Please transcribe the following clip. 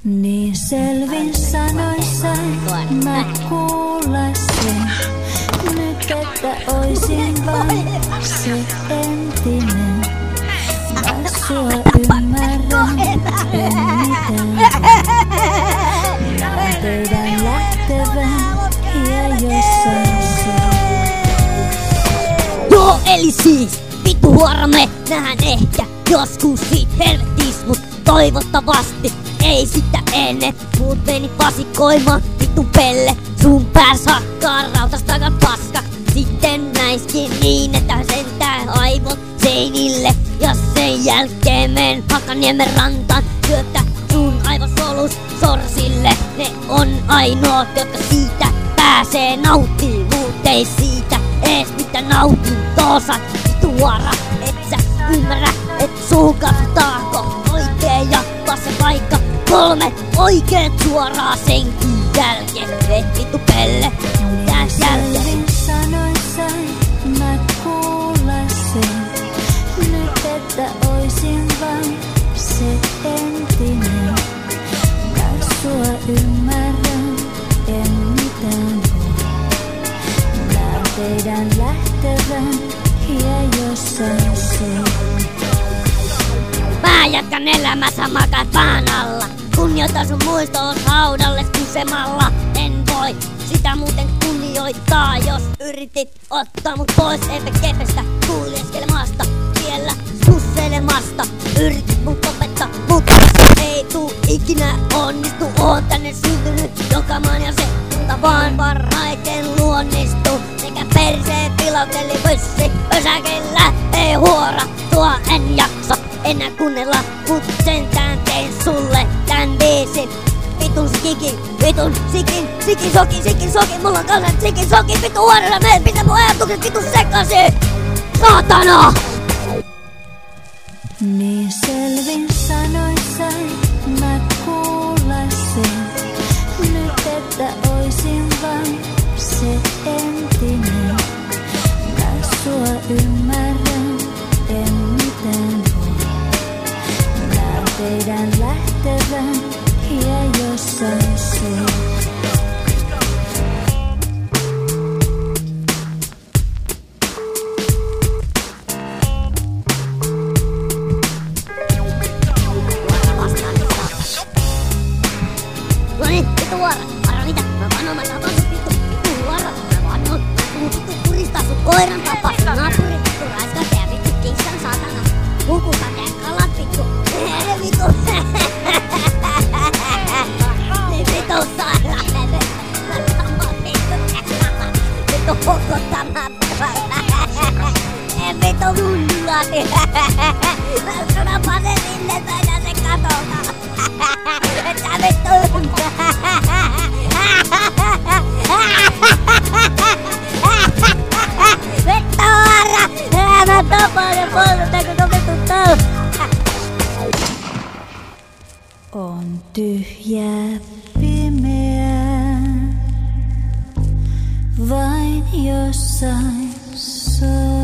Niin selvin sanoissain mä kuulasin nyt, että oisin vain se entinen. Mä sua ymmärrän, en mitään. Näen teidän lähtevän ja jossain Joo, eli siis vittu huora me nähdään ehkä joskus siitä helvettis, mut toivottavasti ei sitä ennen. Muut meni vasikoimaan vittu pelle. Sun pääs hakkaa rautas takan paska. Sitten näiskin niin, että sentään aivot seinille. Ja sen jälkeen men Hakaniemen rantaan. Syötä sun aivosolus sorsille. Ne on ainoat, jotka siitä pääsee nauttii. Muut ei siitä ees mitä nautintoonsa. Tuora, et sä ymmärrä, et suun katsotaanko oikein ja vasen vaikka 3 oikeet suoraan senkin jälkeen. Vittu pelle, tää jälkeen. Sanoissain mä kuulasin nyt, että oisin vain se entinen. Mä sua ymmärrän, en mitään voi. Näen teidän lähtevän ja jossain soi. Mä jatkan elämässä makat pään alla. Kunnioita sun muistoos haudalle kusemalla. En voi sitä muuten kunnioittaa, jos yritit ottaa mut pois kepestä kuljeskelemasta. Siellä susselemasta. Yritit mut opettaa, mutta se ei tuu ikinä onnistu. Oon tänne syntynyt joka maan ja se kunta vaan parhaiten luonnistuu. Sekä perseen pilauteli pössi pösäkellä ei huora. Tuo en jaksa enää kuunnella, mut sentään tein sulle tän biisin. Vitun sikin, soki, mulla on kauhean sikin, vittu huonolla meet, pitää mun ajatukset vittu sekaisin! Saatana! Niin selvin sanoissain mä kuulasin nyt, että oisin vain se entinen. Mä sua ymmärrän, en mitään voi. Näen teidän lähtevän ja jossain soi. Vittu huora, arra mitä? Mä vanon, mä tapan sut vittu huora. Mä vanon, mä vittu kuristaa sut koiran tapas. Naapuri vittu raiskata ja vittu kissan saatana. Hukuta tää kalat vittu. Vittu. Niin vittu sairaan. Vittu hukuttamaan. Vittu hullati. Mä sanon pane sinne taida se katolta. Et sä vittu ympää. Vittu harra! Mä tapaan ja poltan kun on vittu tau. On tyhjää pimeää, vain jossain soi.